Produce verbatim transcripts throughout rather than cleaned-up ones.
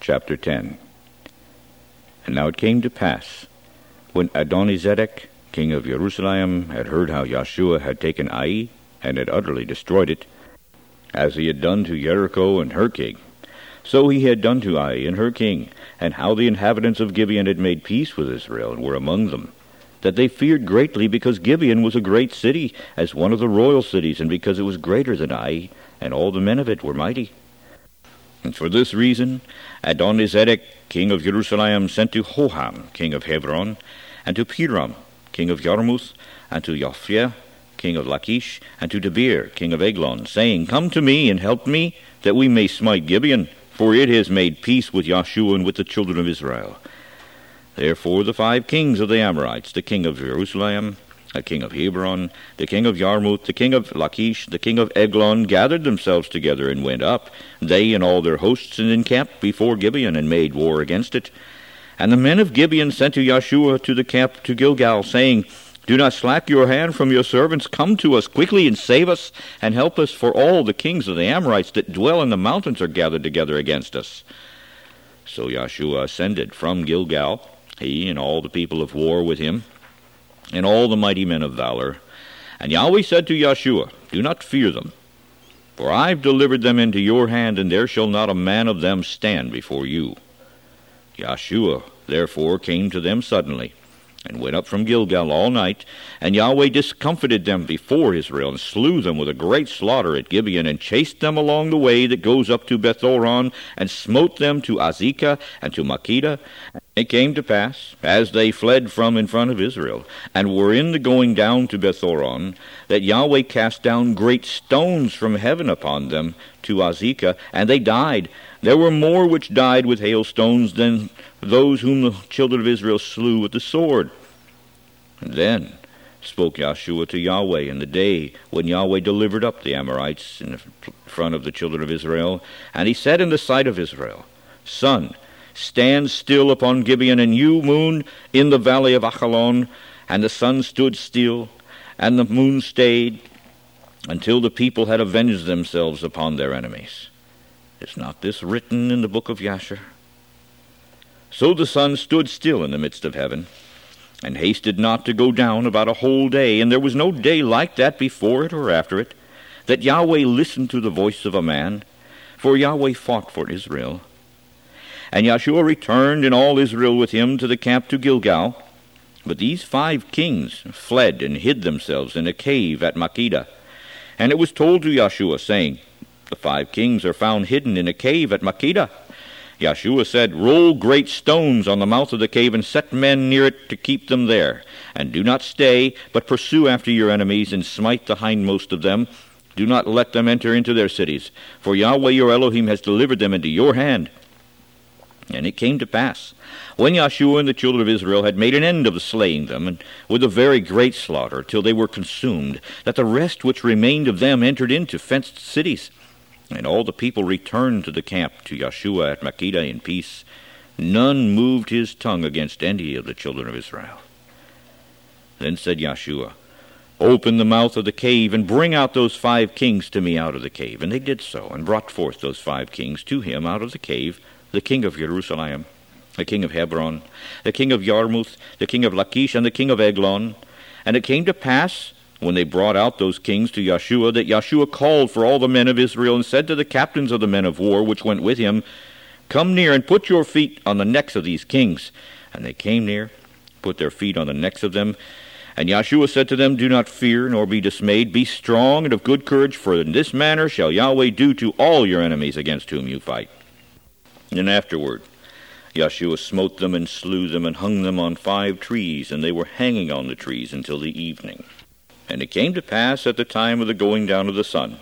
Chapter ten. And now it came to pass, when Adonizedek, king of Jerusalem, had heard how Joshua had taken Ai, and had utterly destroyed it, as he had done to Jericho and her king, so he had done to Ai and her king, and how the inhabitants of Gibeon had made peace with Israel, and were among them, that they feared greatly, because Gibeon was a great city, as one of the royal cities, and because it was greater than Ai, and all the men of it were mighty. And for this reason Adonizedek, king of Jerusalem, sent to Hoham, king of Hebron, and to Piram, king of Jarmuth, and to Jophia, king of Lachish, and to Debir, king of Eglon, saying, Come to me, and help me, that we may smite Gibeon, for it has made peace with Joshua and with the children of Israel. Therefore the five kings of the Amorites, the king of Jerusalem, the king of Hebron, the king of Jarmuth, the king of Lachish, the king of Eglon, gathered themselves together and went up, they and all their hosts, and encamped before Gibeon, and made war against it. And the men of Gibeon sent to Joshua to the camp to Gilgal, saying, Do not slack your hand from your servants. Come to us quickly and save us, and help us, for all the kings of the Amorites that dwell in the mountains are gathered together against us. So Joshua ascended from Gilgal, he and all the people of war with him, and all the mighty men of valor. And Yahweh said to Joshua, Do not fear them, for I've delivered them into your hand, and there shall not a man of them stand before you. Joshua therefore came to them suddenly, and went up from Gilgal all night, and Yahweh discomfited them before Israel, and slew them with a great slaughter at Gibeon, and chased them along the way that goes up to Bethoron, and smote them to Azekah and to Makkedah. It came to pass, as they fled from in front of Israel, and were in the going down to Bethoron, that Yahweh cast down great stones from heaven upon them to Azekah, and they died. There were more which died with hailstones than those whom the children of Israel slew with the sword. And then spoke Joshua to Yahweh in the day when Yahweh delivered up the Amorites in front of the children of Israel. And he said in the sight of Israel, Sun, stand still upon Gibeon, and you, moon, in the valley of Achalon. And the sun stood still, and the moon stayed, until the people had avenged themselves upon their enemies. Is not this written in the book of Jasher? So the sun stood still in the midst of heaven, and hasted not to go down about a whole day, and there was no day like that before it or after it, that Yahweh listened to the voice of a man, for Yahweh fought for Israel. And Joshua returned, and all Israel with him, to the camp to Gilgal. But these five kings fled and hid themselves in a cave at Makkedah. And it was told to Joshua, saying, The five kings are found hidden in a cave at Makkedah. Joshua said, Roll great stones on the mouth of the cave, and set men near it to keep them there. And do not stay, but pursue after your enemies, and smite the hindmost of them. Do not let them enter into their cities, for Yahweh your Elohim has delivered them into your hand. And it came to pass, when Joshua and the children of Israel had made an end of slaying them, and with a very great slaughter, till they were consumed, that the rest which remained of them entered into fenced cities. And all the people returned to the camp to Joshua at Makkedah in peace. None moved his tongue against any of the children of Israel. Then said Joshua, Open the mouth of the cave, and bring out those five kings to me out of the cave. And they did so, and brought forth those five kings to him out of the cave, the king of Jerusalem, the king of Hebron, the king of Jarmuth, the king of Lachish, and the king of Eglon. And it came to pass, when they brought out those kings to Joshua, that Joshua called for all the men of Israel, and said to the captains of the men of war which went with him, Come near, and put your feet on the necks of these kings. And they came near, put their feet on the necks of them. And Joshua said to them, Do not fear, nor be dismayed. Be strong and of good courage, for in this manner shall Yahweh do to all your enemies against whom you fight. And afterward Joshua smote them, and slew them, and hung them on five trees, and they were hanging on the trees until the evening. And it came to pass at the time of the going down of the sun,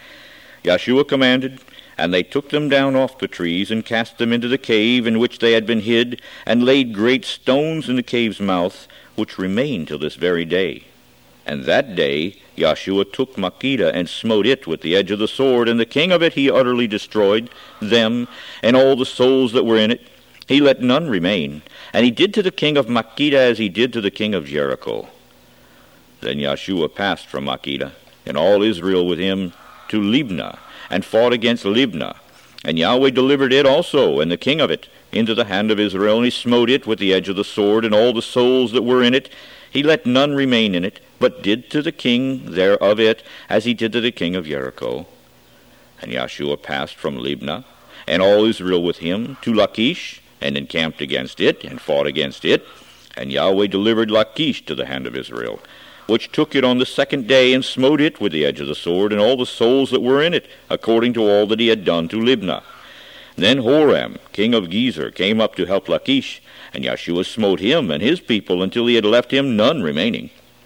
Joshua commanded, and they took them down off the trees, and cast them into the cave in which they had been hid, and laid great stones in the cave's mouth, which remain till this very day. And that day Joshua took Makkedah, and smote it with the edge of the sword, and the king of it he utterly destroyed, them, and all the souls that were in it. He let none remain. And he did to the king of Makkedah as he did to the king of Jericho. Then Joshua passed from Makkedah, and all Israel with him, to Libnah, and fought against Libnah. And Yahweh delivered it also, and the king of it, into the hand of Israel, and he smote it with the edge of the sword, and all the souls that were in it. He let none remain in it, but did to the king thereof it, as he did to the king of Jericho. And Joshua passed from Libnah, and all Israel with him, to Lachish, and encamped against it, and fought against it. And Yahweh delivered Lachish to the hand of Israel, which took it on the second day, and smote it with the edge of the sword, and all the souls that were in it, according to all that he had done to Libnah. Then Horam, king of Gezer, came up to help Lachish, and Joshua smote him and his people until he had left him none remaining.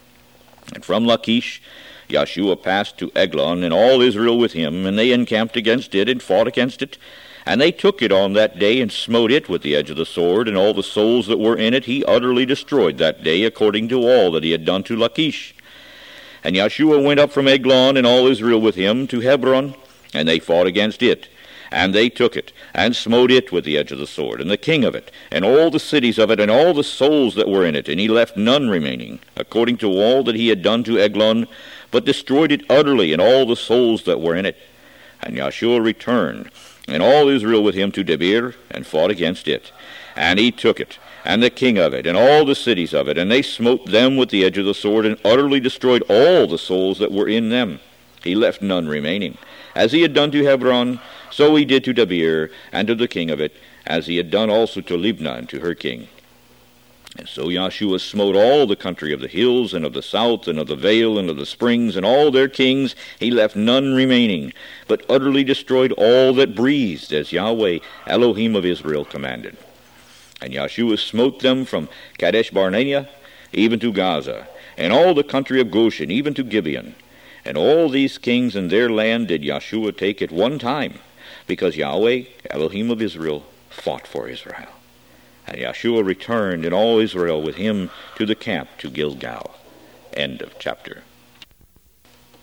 And from Lachish Joshua passed to Eglon, and all Israel with him, and they encamped against it, and fought against it. And they took it on that day, and smote it with the edge of the sword, and all the souls that were in it he utterly destroyed that day, according to all that he had done to Lachish. And Joshua went up from Eglon, and all Israel with him, to Hebron, and they fought against it. And they took it, and smote it with the edge of the sword, and the king of it, and all the cities of it, and all the souls that were in it, and he left none remaining, according to all that he had done to Eglon, but destroyed it utterly, and all the souls that were in it. And Joshua returned, and all Israel with him, to Debir, and fought against it. And he took it, and the king of it, and all the cities of it, and they smote them with the edge of the sword, and utterly destroyed all the souls that were in them. He left none remaining. As he had done to Hebron, so he did to Debir, and to the king of it, as he had done also to Libnah, and to her king. And so Joshua smote all the country of the hills, and of the south, and of the vale, and of the springs, and all their kings. He left none remaining, but utterly destroyed all that breathed, as Yahweh, Elohim of Israel, commanded. And Joshua smote them from Kadesh Barnea, even to Gaza, and all the country of Goshen, even to Gibeon. And all these kings and their land did Joshua take at one time, because Yahweh, Elohim of Israel, fought for Israel. And Joshua returned, and all Israel with him, to the camp to Gilgal. End of chapter.